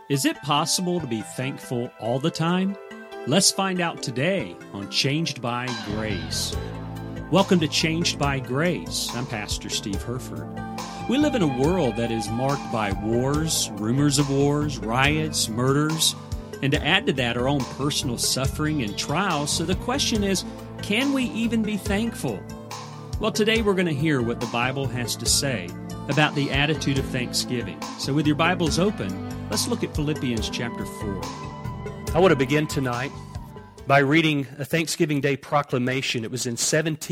Is it possible to be thankful all the time? Let's find out today on Changed by Grace. Welcome to Changed by Grace. I'm Pastor Steve Herford. We live in a world that is marked by wars, rumors of wars, riots, murders, and to add to that, our own personal suffering and trials. So the question is, can we even be thankful? Well, today we're going to hear what the Bible has to say about the attitude of thanksgiving. So with your Bibles open, let's look at Philippians chapter 4. I want to begin tonight by reading a Thanksgiving Day proclamation. It was in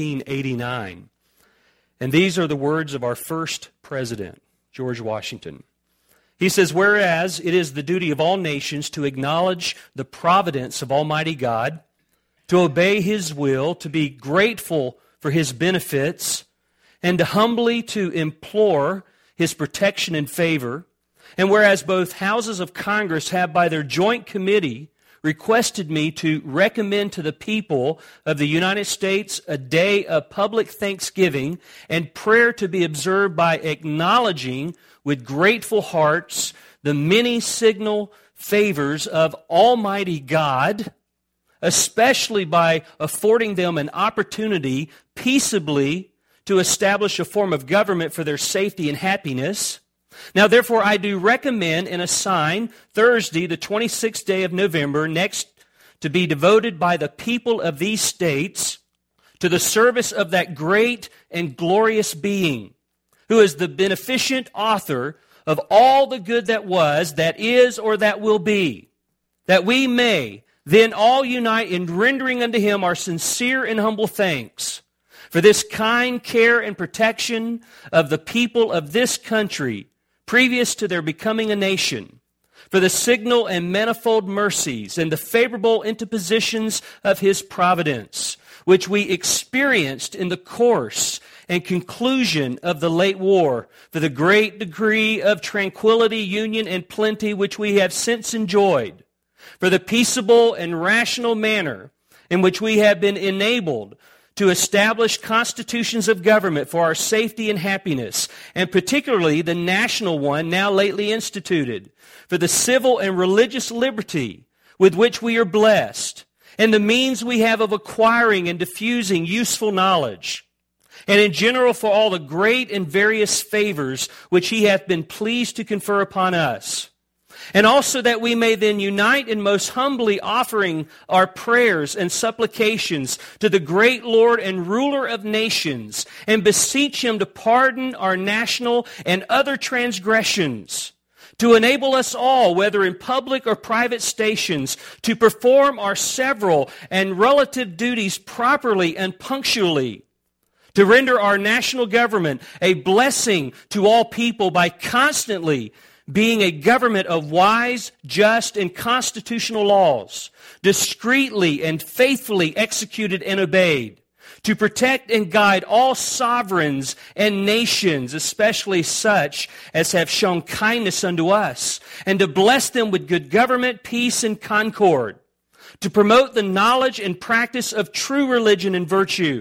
1789. And these are the words of our first president, George Washington. He says, "Whereas it is the duty of all nations to acknowledge the providence of Almighty God, to obey His will, to be grateful for His benefits, and to humbly to implore His protection and favor, and whereas both houses of Congress have by their joint committee requested me to recommend to the people of the United States a day of public thanksgiving and prayer to be observed by acknowledging with grateful hearts the many signal favors of Almighty God, especially by affording them an opportunity peaceably to establish a form of government for their safety and happiness. Now, therefore, I do recommend and assign Thursday, the 26th day of November, next to be devoted by the people of these states to the service of that great and glorious being, who is the beneficent author of all the good that was, that is, or that will be, that we may then all unite in rendering unto Him our sincere and humble thanks for this kind care and protection of the people of this country previous to their becoming a nation, for the signal and manifold mercies and the favorable interpositions of His providence, which we experienced in the course and conclusion of the late war, for the great degree of tranquility, union, and plenty which we have since enjoyed, for the peaceable and rational manner in which we have been enabled to establish constitutions of government for our safety and happiness, and particularly the national one now lately instituted, for the civil and religious liberty with which we are blessed, and the means we have of acquiring and diffusing useful knowledge, and in general for all the great and various favors which He hath been pleased to confer upon us. And also that we may then unite in most humbly offering our prayers and supplications to the great Lord and ruler of nations, and beseech Him to pardon our national and other transgressions, to enable us all, whether in public or private stations, to perform our several and relative duties properly and punctually, to render our national government a blessing to all people by constantly being a government of wise, just, and constitutional laws, discreetly and faithfully executed and obeyed, to protect and guide all sovereigns and nations, especially such as have shown kindness unto us, and to bless them with good government, peace, and concord, to promote the knowledge and practice of true religion and virtue,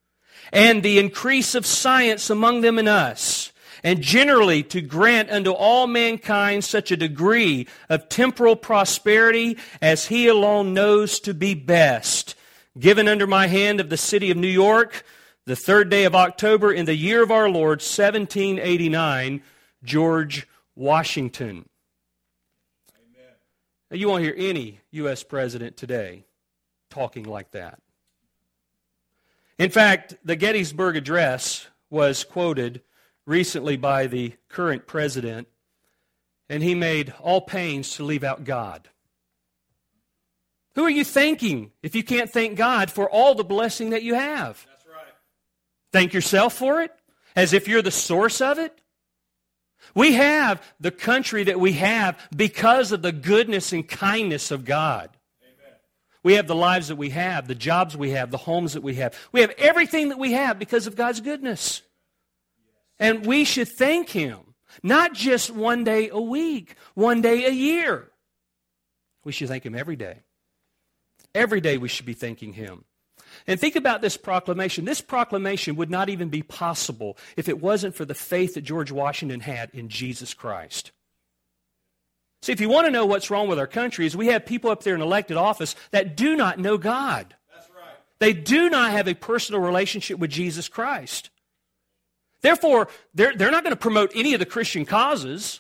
and the increase of science among them and us, and generally to grant unto all mankind such a degree of temporal prosperity as He alone knows to be best. Given under my hand of the city of New York, the 3rd day of October in the year of our Lord, 1789, George Washington." Amen. Now, you won't hear any U.S. president today talking like that. In fact, the Gettysburg Address was quoted recently by the current president, and he made all pains to leave out God. Who are you thanking if you can't thank God for all the blessing that you have? That's right. Thank yourself for it, as if you're the source of it. We have the country that we have because of the goodness and kindness of God. Amen. We have the lives that we have, the jobs we have, the homes that we have. We have everything that we have because of God's goodness. And we should thank Him, not just one day a week, one day a year. We should thank Him every day. Every day we should be thanking Him. And think about this proclamation. This proclamation would not even be possible if it wasn't for the faith that George Washington had in Jesus Christ. See, if you want to know what's wrong with our country, is we have people up there in elected office that do not know God. That's right. They do not have a personal relationship with Jesus Christ. Therefore, they're not going to promote any of the Christian causes.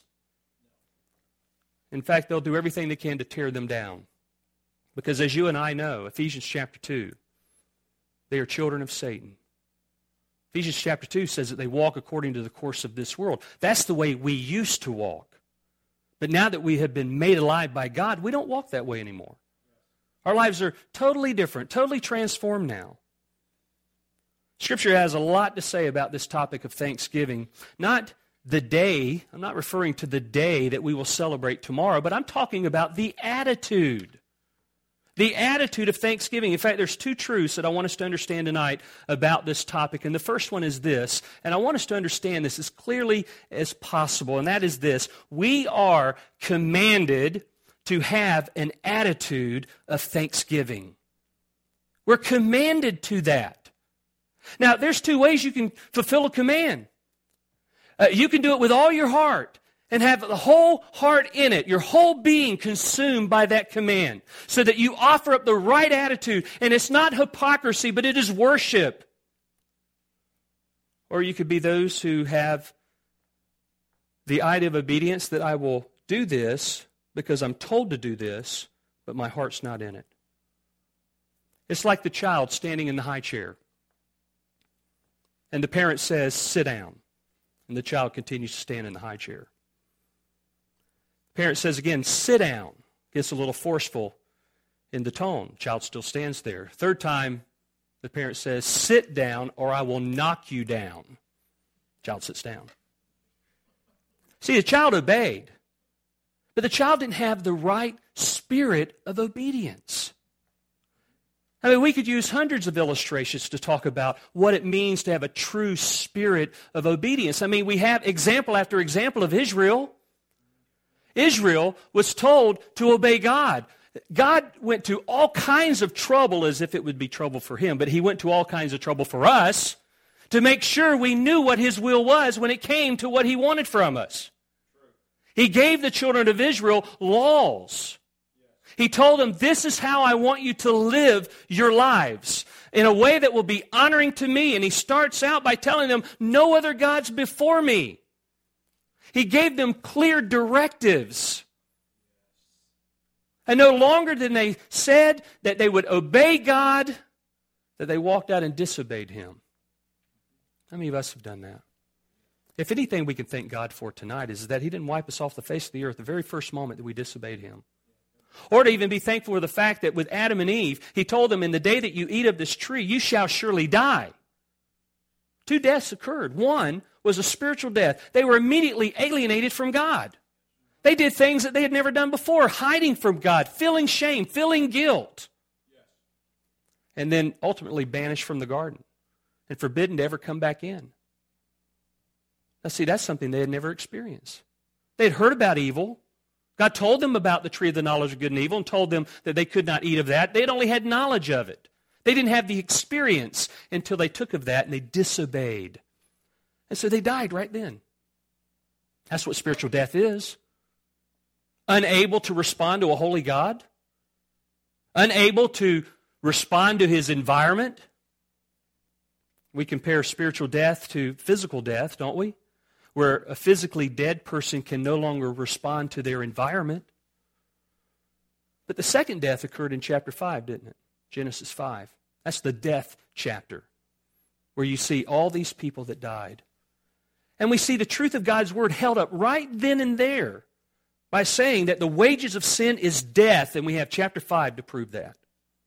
In fact, they'll do everything they can to tear them down. Because as you and I know, Ephesians chapter 2, they are children of Satan. Ephesians chapter 2 says that they walk according to the course of this world. That's the way we used to walk. But now that we have been made alive by God, we don't walk that way anymore. Our lives are totally different, totally transformed now. Scripture has a lot to say about this topic of Thanksgiving. Not the day, I'm not referring to the day that we will celebrate tomorrow, but I'm talking about the attitude. The attitude of thanksgiving. In fact, there's two truths that I want us to understand tonight about this topic. And the first one is this, and I want us to understand this as clearly as possible, and that is this. We are commanded to have an attitude of thanksgiving. We're commanded to that. Now, there's two ways you can fulfill a command. You can do it with all your heart and have the whole heart in it, your whole being consumed by that command, so that you offer up the right attitude, and it's not hypocrisy, but it is worship. Or you could be those who have the idea of obedience that I will do this because I'm told to do this, but my heart's not in it. It's like the child standing in the high chair, and the parent says, "Sit down," and the child continues to stand in the high chair. Parent says again, "Sit down." Gets a little forceful in the tone. Child still stands there. Third time, the parent says, "Sit down or I will knock you down." Child sits down. See, the child obeyed, but the child didn't have the right spirit of obedience. I mean, we could use hundreds of illustrations to talk about what it means to have a true spirit of obedience. I mean, we have example after example of Israel. Israel was told to obey God. God went to all kinds of trouble as if it would be trouble for him, but he went to all kinds of trouble for us to make sure we knew what his will was when it came to what he wanted from us. He gave the children of Israel laws. He told them, "This is how I want you to live your lives in a way that will be honoring to me." And he starts out by telling them, "No other gods before me." He gave them clear directives. And no longer than they said that they would obey God, that they walked out and disobeyed him. How many of us have done that? If anything we can thank God for tonight is that he didn't wipe us off the face of the earth the very first moment that we disobeyed him. Or to even be thankful for the fact that with Adam and Eve, he told them, "In the day that you eat of this tree, you shall surely die." Two deaths occurred. One was a spiritual death. They were immediately alienated from God. They did things that they had never done before, hiding from God, feeling shame, feeling guilt. And then ultimately banished from the garden and forbidden to ever come back in. Now see, that's something they had never experienced. They had heard about evil. God told them about the tree of the knowledge of good and evil and told them that they could not eat of that. They had only had knowledge of it. They didn't have the experience until they took of that and they disobeyed. And so they died right then. That's what spiritual death is. Unable to respond to a holy God. Unable to respond to his environment. We compare spiritual death to physical death, don't we? Where a physically dead person can no longer respond to their environment. But the second death occurred in chapter 5, didn't it? Genesis 5. That's the death chapter, where you see all these people that died. And we see the truth of God's word held up right then and there by saying that the wages of sin is death, and we have chapter 5 to prove that.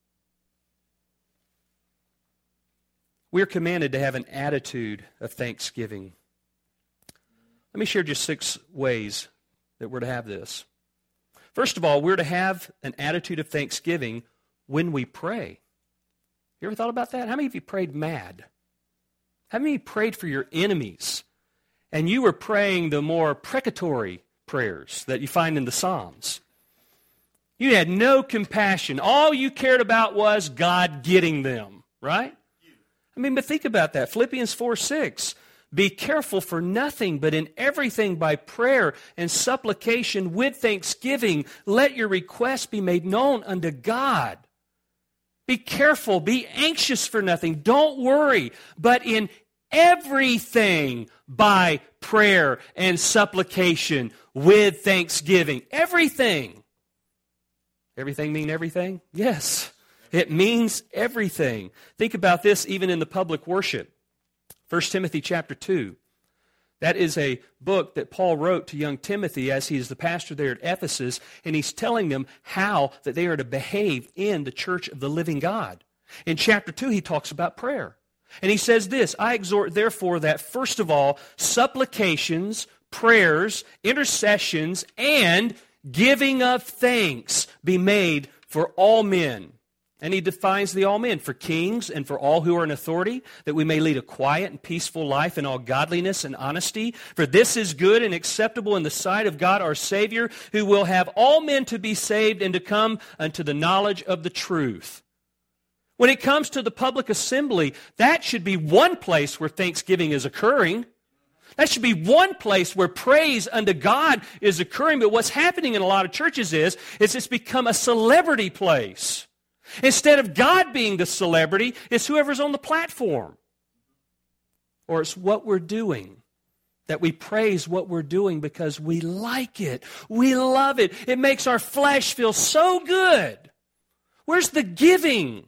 We are commanded to have an attitude of thanksgiving. Let me share just 6 ways that we're to have this. First of all, we're to have an attitude of thanksgiving when we pray. You ever thought about that? How many of you prayed mad? How many of you prayed for your enemies? And you were praying the more precatory prayers that you find in the Psalms. You had no compassion. All you cared about was God getting them, right? I mean, but think about that. Philippians 4:6. Be careful for nothing, but in everything by prayer and supplication with thanksgiving, let your requests be made known unto God. Be careful, be anxious for nothing, don't worry, but in everything by prayer and supplication with thanksgiving. Everything. Everything mean everything? Yes, it means everything. Think about this even in the public worship. 1 Timothy chapter 2. That is a book that Paul wrote to young Timothy as he is the pastor there at Ephesus, and he's telling them how that they are to behave in the church of the living God. In chapter 2, he talks about prayer. And he says this, I exhort therefore that first of all, supplications, prayers, intercessions, and giving of thanks be made for all men. And he defines the all men, for kings and for all who are in authority, that we may lead a quiet and peaceful life in all godliness and honesty. For this is good and acceptable in the sight of God our Savior, who will have all men to be saved and to come unto the knowledge of the truth. When it comes to the public assembly, that should be one place where thanksgiving is occurring. That should be one place where praise unto God is occurring. But what's happening in a lot of churches is it's become a celebrity place. Instead of God being the celebrity, it's whoever's on the platform. Or it's what we're doing. That we praise what we're doing because we like it. We love it. It makes our flesh feel so good. Where's the giving?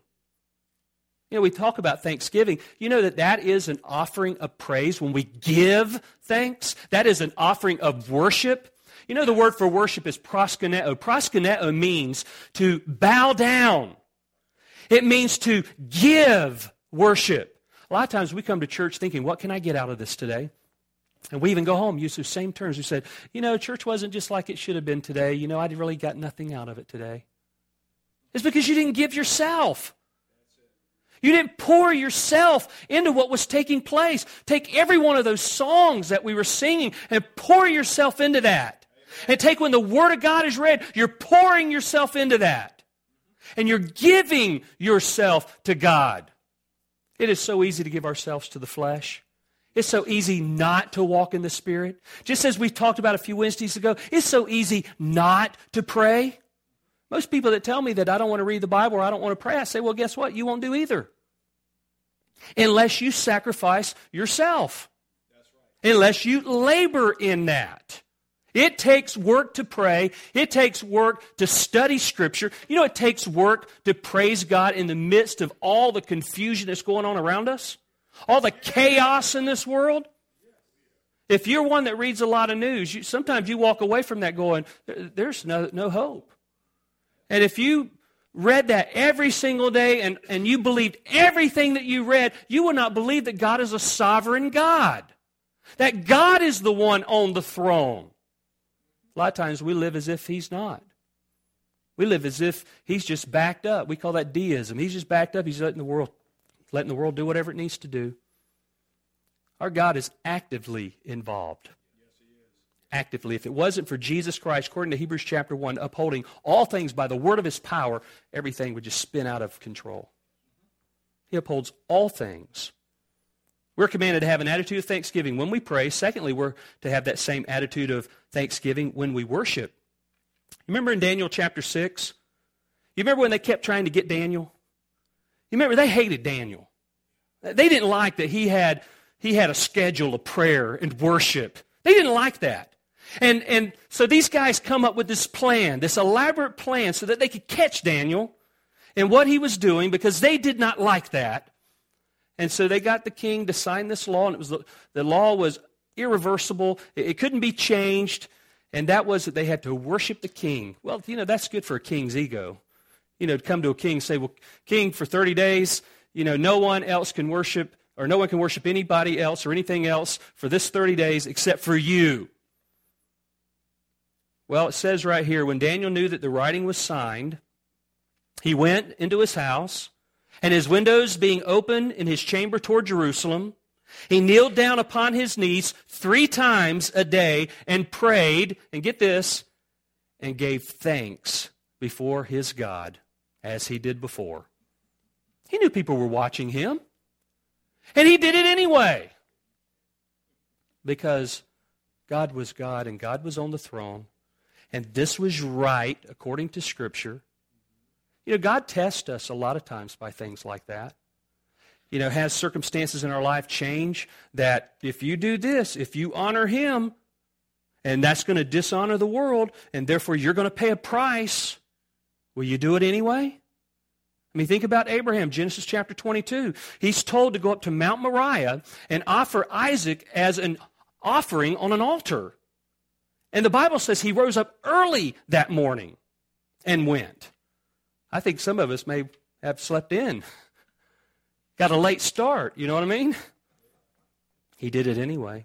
You know, we talk about thanksgiving. You know that is an offering of praise when we give thanks. That is an offering of worship. You know the word for worship is proskuneo. Proskuneo means to bow down. It means to give worship. A lot of times we come to church thinking, what can I get out of this today? And we even go home, use those same terms. We said, church wasn't just like it should have been today. I really got nothing out of it today. It's because you didn't give yourself. You didn't pour yourself into what was taking place. Take every one of those songs that we were singing and pour yourself into that. And take when the Word of God is read, you're pouring yourself into that. And you're giving yourself to God. It is so easy to give ourselves to the flesh. It's so easy not to walk in the Spirit. Just as we talked about a few Wednesdays ago, it's so easy not to pray. Most people that tell me that I don't want to read the Bible or I don't want to pray, I say, well, guess what? You won't do either. Unless you sacrifice yourself. That's right. Unless you labor in that. It takes work to pray. It takes work to study Scripture. It takes work to praise God in the midst of all the confusion that's going on around us. All the chaos in this world. If you're one that reads a lot of news, sometimes you walk away from that going, there's no hope. And if you read that every single day and you believed everything that you read, you will not believe that God is a sovereign God. That God is the one on the throne. A lot of times we live as if He's not. We live as if He's just backed up. We call that deism. He's just backed up. He's letting the world do whatever it needs to do. Our God is actively involved. Actively. If it wasn't for Jesus Christ, according to Hebrews chapter 1, upholding all things by the word of His power, everything would just spin out of control. He upholds all things. We're commanded to have an attitude of thanksgiving when we pray. Secondly, we're to have that same attitude of thanksgiving when we worship. You remember in Daniel chapter 6? You remember when they kept trying to get Daniel? You remember they hated Daniel. They didn't like that he had a schedule of prayer and worship. They didn't like that. And so these guys come up with this plan, this elaborate plan, so that they could catch Daniel and what he was doing, because they did not like that. And so they got the king to sign this law, and the law was irreversible. It couldn't be changed, and that was that they had to worship the king. Well, that's good for a king's ego. To come to a king and say, well, king, for 30 days, no one else can worship, or no one can worship anybody else or anything else for this 30 days except for you. Well, it says right here, when Daniel knew that the writing was signed, he went into his house, and his windows being open in his chamber toward Jerusalem, he kneeled down upon his knees 3 times a day and prayed, and get this, and gave thanks before his God as he did before. He knew people were watching him, and he did it anyway. because God was God and God was on the throne, and this was right according to Scripture. You know, God tests us a lot of times by things like that. You know, has circumstances in our life change that if you do this, if you honor Him, and that's going to dishonor the world, and therefore you're going to pay a price, will you do it anyway? I mean, think about Abraham, Genesis chapter 22. He's told to go up to Mount Moriah and offer Isaac as an offering on an altar. And the Bible says he rose up early that morning and went. I think some of us may have slept in. Got a late start, you know what I mean? He did it anyway.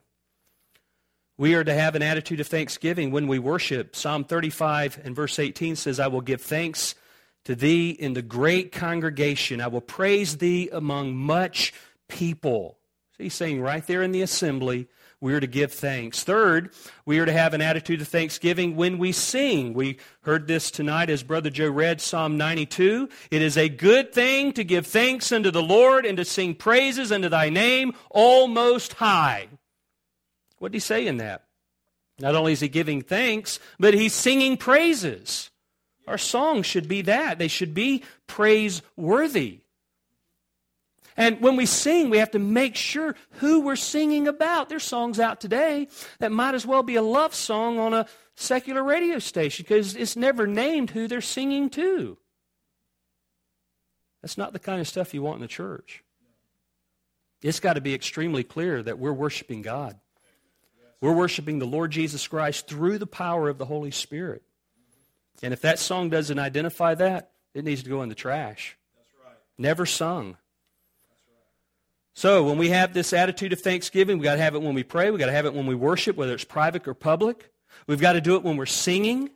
We are to have an attitude of thanksgiving when we worship. Psalm 35 and verse 18 says, I will give thanks to thee in the great congregation. I will praise thee among much people. So he's saying right there in the assembly, we are to give thanks. Third, we are to have an attitude of thanksgiving when we sing. We heard this tonight as Brother Joe read Psalm 92. It is a good thing to give thanks unto the Lord and to sing praises unto thy name, O Most High. What did he say in that? Not only is he giving thanks, but he's singing praises. Our songs should be that. They should be praiseworthy. And when we sing, we have to make sure who we're singing about. There's songs out today that might as well be a love song on a secular radio station because it's never named who they're singing to. That's not the kind of stuff you want in the church. It's got to be extremely clear that we're worshiping God. We're worshiping the Lord Jesus Christ through the power of the Holy Spirit. And if that song doesn't identify that, it needs to go in the trash. That's right. Never sung. That's right. So when we have this attitude of thanksgiving, we've got to have it when we pray. We've got to have it when we worship, whether it's private or public. We've got to do it when we're singing.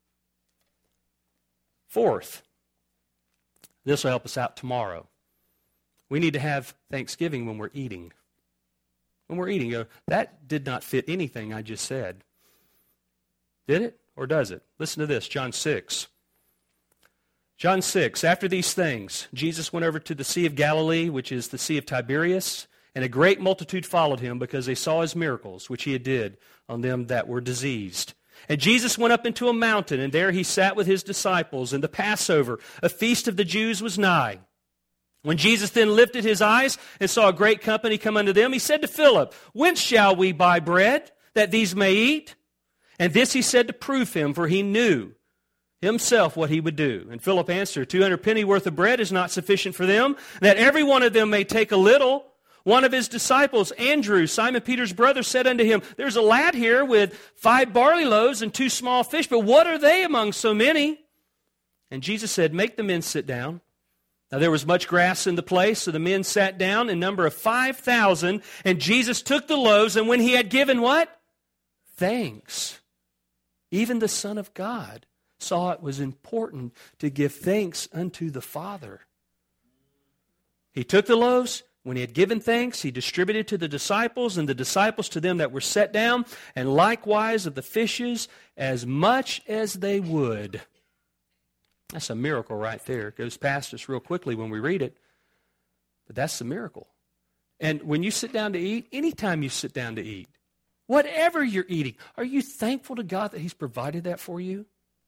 Fourth, this will help us out tomorrow. We need to have thanksgiving when we're eating. When we're eating, that did not fit anything I just said. Did it? Or does it? Listen to this, John 6. John 6, after these things, Jesus went over to the Sea of Galilee, which is the Sea of Tiberias, and a great multitude followed him because they saw his miracles, which he had did on them that were diseased. And Jesus went up into a mountain, and there he sat with his disciples, and the Passover, a feast of the Jews, was nigh. When Jesus then lifted his eyes and saw a great company come unto them, he said to Philip, Whence shall we buy bread, that these may eat? And this he said to prove him, for he knew himself what he would do. And Philip answered, 200 pennyworth of bread is not sufficient for them, that every one of them may take a little. One of his disciples, Andrew, Simon Peter's brother, said unto him, There's a lad here with 5 barley loaves and 2 small fish, but what are they among so many? And Jesus said, Make the men sit down. Now there was much grass in the place, so the men sat down in number of 5,000. And Jesus took the loaves, and when he had given what? Thanks. Even the Son of God saw it was important to give thanks unto the Father. He took the loaves. When he had given thanks, he distributed to the disciples, and the disciples to them that were set down, and likewise of the fishes as much as they would. That's a miracle right there. It goes past us real quickly when we read it. But that's the miracle. And when you sit down to eat, anytime you sit down to eat, whatever you're eating, are you thankful to God that he's provided that for you?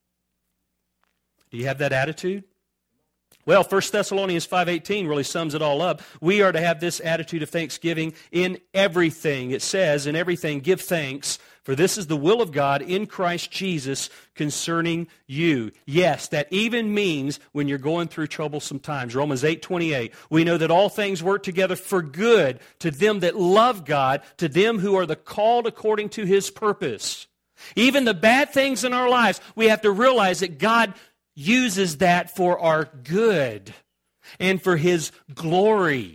Do you have that attitude? Well, 1 Thessalonians 5:18 really sums it all up. We are to have this attitude of thanksgiving in everything. It says, in everything, give thanks, for this is the will of God in Christ Jesus concerning you. Yes, that even means when you're going through troublesome times. Romans 8:28, we know that all things work together for good to them that love God, to them who are the called according to his purpose. Even the bad things in our lives, we have to realize that God uses that for our good and for his glory.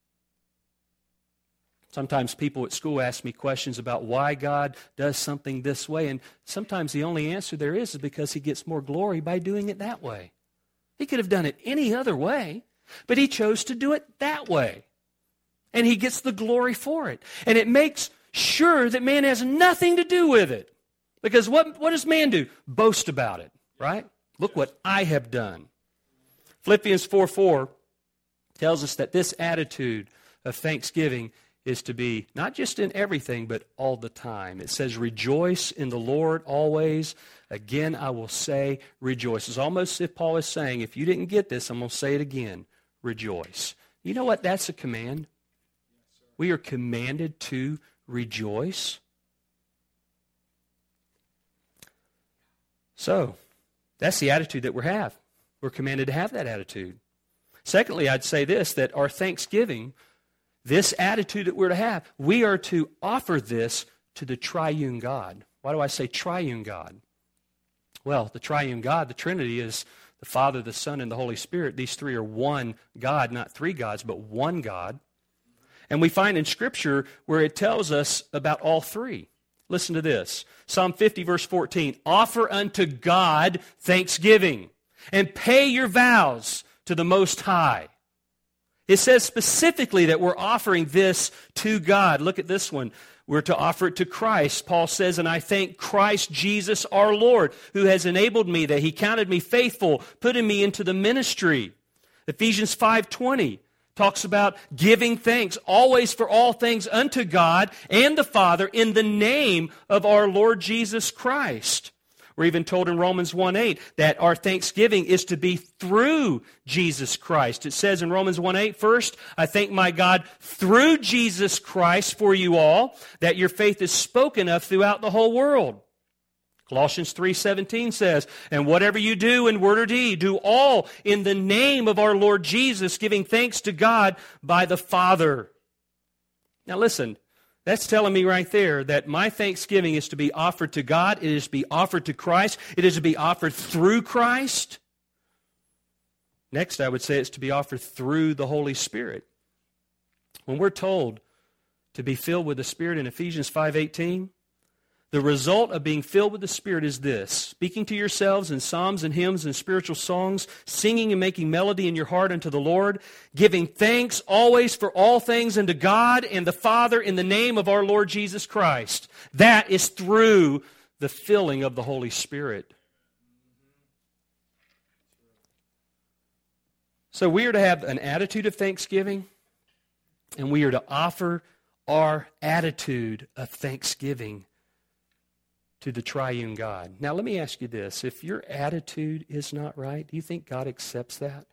Sometimes people at school ask me questions about why God does something this way, and sometimes the only answer there is because he gets more glory by doing it that way. He could have done it any other way, but he chose to do it that way. And he gets the glory for it. And it makes sure that man has nothing to do with it. Because what does man do? Boast about it, right? Look what I have done. Philippians 4:4 tells us that this attitude of thanksgiving is to be not just in everything, but all the time. It says, rejoice in the Lord always. Again, I will say, rejoice. It's almost as if Paul is saying, if you didn't get this, I'm going to say it again, rejoice. You know what? That's a command. We are commanded to rejoice. So, that's the attitude that we have. We're commanded to have that attitude. Secondly, I'd say this, that our thanksgiving, this attitude that we're to have, we are to offer this to the triune God. Why do I say triune God? Well, the triune God, the Trinity, is the Father, the Son, and the Holy Spirit. These three are one God, not three gods, but one God. And we find in Scripture where it tells us about all three. Listen to this. Psalm 50, verse 14. Offer unto God thanksgiving, and pay your vows to the Most High. It says specifically that we're offering this to God. Look at this one. We're to offer it to Christ. Paul says, and I thank Christ Jesus our Lord, who has enabled me, that He counted me faithful, putting me into the ministry. Ephesians 5:20 talks about giving thanks always for all things unto God and the Father in the name of our Lord Jesus Christ. We're even told in Romans 1:8 that our thanksgiving is to be through Jesus Christ. It says in Romans 1:8, first, I thank my God through Jesus Christ for you all, that your faith is spoken of throughout the whole world. Colossians 3:17 says, and whatever you do in word or deed, do all in the name of our Lord Jesus, giving thanks to God by the Father. Now listen, that's telling me right there that my thanksgiving is to be offered to God. It is to be offered to Christ. It is to be offered through Christ. Next, I would say it's to be offered through the Holy Spirit. When we're told to be filled with the Spirit in Ephesians 5:18, the result of being filled with the Spirit is this: speaking to yourselves in psalms and hymns and spiritual songs, singing and making melody in your heart unto the Lord, giving thanks always for all things unto God and the Father in the name of our Lord Jesus Christ. That is through the filling of the Holy Spirit. So we are to have an attitude of thanksgiving, and we are to offer our attitude of thanksgiving to the triune God. Now let me ask you this. If your attitude is not right, do you think God accepts that?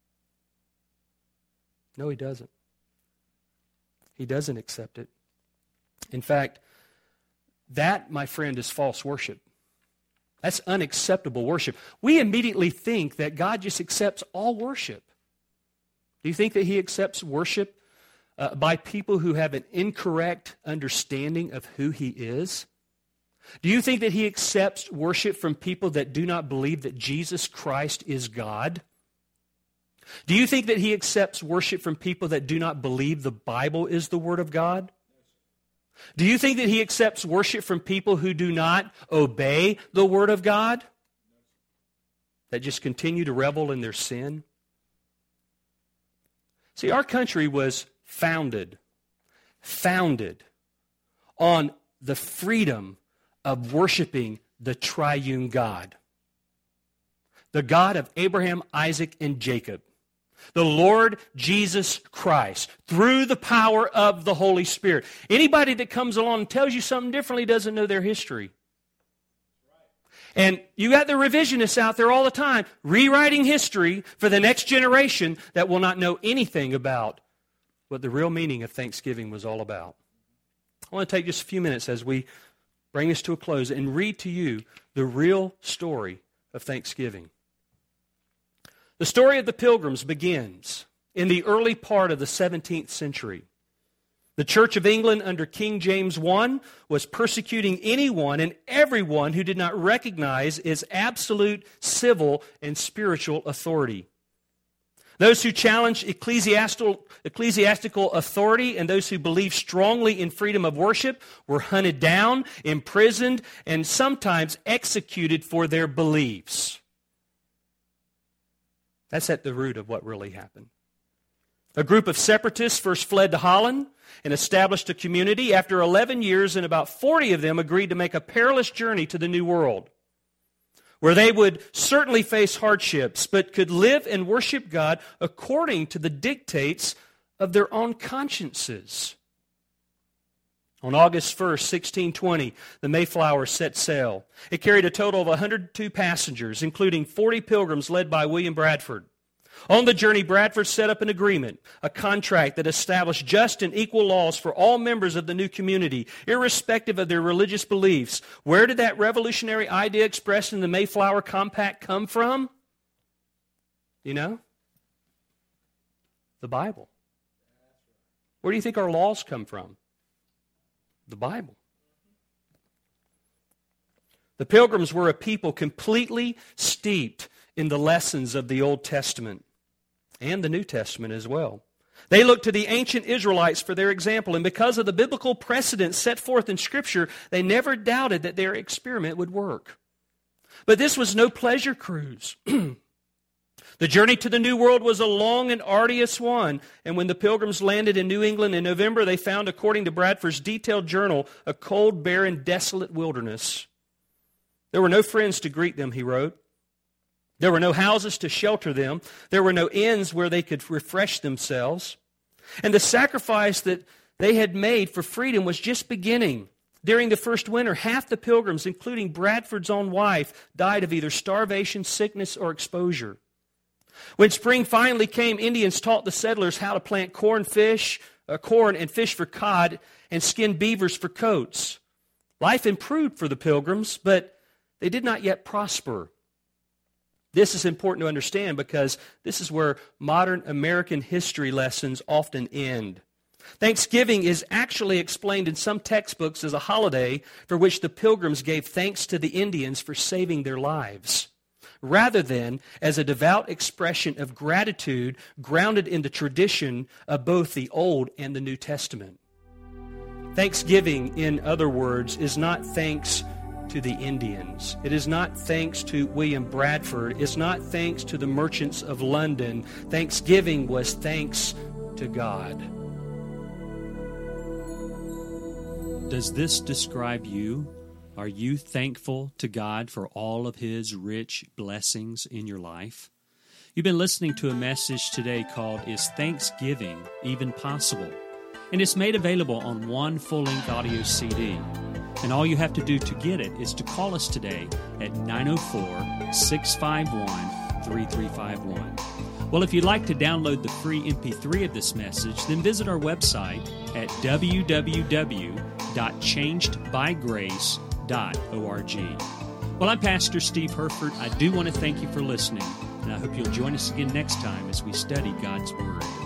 No, He doesn't. He doesn't accept it. In fact, that, my friend, is false worship. That's unacceptable worship. We immediately think that God just accepts all worship. Do you think that He accepts worship by people who have an incorrect understanding of who He is? Do you think that He accepts worship from people that do not believe that Jesus Christ is God? Do you think that He accepts worship from people that do not believe the Bible is the Word of God? Do you think that He accepts worship from people who do not obey the Word of God? That just continue to revel in their sin? See, our country was founded on the freedom of worshiping the triune God. The God of Abraham, Isaac, and Jacob. The Lord Jesus Christ, through the power of the Holy Spirit. Anybody that comes along and tells you something differently doesn't know their history. And you got the revisionists out there all the time, rewriting history for the next generation that will not know anything about what the real meaning of Thanksgiving was all about. I want to take just a few minutes as we bring this to a close and read to you the real story of Thanksgiving. The story of the Pilgrims begins in the early part of the 17th century. The Church of England under King James I was persecuting anyone and everyone who did not recognize its absolute civil and spiritual authority. Those who challenged ecclesiastical authority and those who believed strongly in freedom of worship were hunted down, imprisoned, and sometimes executed for their beliefs. That's at the root of what really happened. A group of separatists first fled to Holland and established a community. After 11 years, and about 40 of them agreed to make a perilous journey to the New World, where they would certainly face hardships, but could live and worship God according to the dictates of their own consciences. On August 1st, 1620, the Mayflower set sail. It carried a total of 102 passengers, including 40 pilgrims led by William Bradford. On the journey, Bradford set up an agreement, a contract that established just and equal laws for all members of the new community, irrespective of their religious beliefs. Where did that revolutionary idea expressed in the Mayflower Compact come from? You know? The Bible. Where do you think our laws come from? The Bible. The Pilgrims were a people completely steeped in the lessons of the Old Testament and the New Testament as well. They looked to the ancient Israelites for their example, and because of the biblical precedent set forth in Scripture, they never doubted that their experiment would work. But this was no pleasure cruise. The journey to the New World was a long and arduous one, and when the Pilgrims landed in New England in November, they found, according to Bradford's detailed journal, a cold, barren, desolate wilderness. There were no friends to greet them, he wrote. There were no houses to shelter them. There were no inns where they could refresh themselves. And the sacrifice that they had made for freedom was just beginning. During the first winter, half the Pilgrims, including Bradford's own wife, died of either starvation, sickness, or exposure. When spring finally came, Indians taught the settlers how to plant corn and fish for cod and skin beavers for coats. Life improved for the Pilgrims, but they did not yet prosper. This is important to understand because this is where modern American history lessons often end. Thanksgiving is actually explained in some textbooks as a holiday for which the Pilgrims gave thanks to the Indians for saving their lives, rather than as a devout expression of gratitude grounded in the tradition of both the Old and the New Testament. Thanksgiving, in other words, is not thanks to the Indians. It is not thanks to William Bradford. It's not thanks to the merchants of London. Thanksgiving was thanks to God. Does this describe you? Are you thankful to God for all of His rich blessings in your life? You've been listening to a message today called Is Thanksgiving Even Possible? And it's made available on one full-length audio CD. And all you have to do to get it is to call us today at 904-651-3351. Well, if you'd like to download the free MP3 of this message, then visit our website at www.changedbygrace.org. Well, I'm Pastor Steve Herford. I do want to thank you for listening, and I hope you'll join us again next time as we study God's Word.